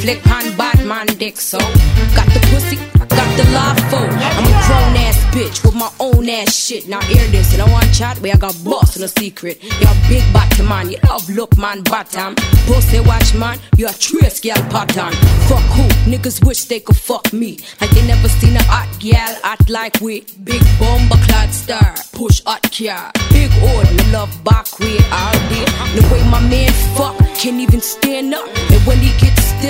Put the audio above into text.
flick on Batman dick. So got the pussy, got the law for. I'm a grown ass bitch with my own ass shit. Now hear this, and I want chat where I got boss in a secret. You're a big bottom man, you love look man bottom. Pussy watch man, you a trace girl pattern. Fuck who, niggas wish they could fuck me. Like they never seen a hot girl act like we. Big bomber clad star, push hot car. Big old, me love back way all day. The way my man fuck, can't even stand up. And when he gets still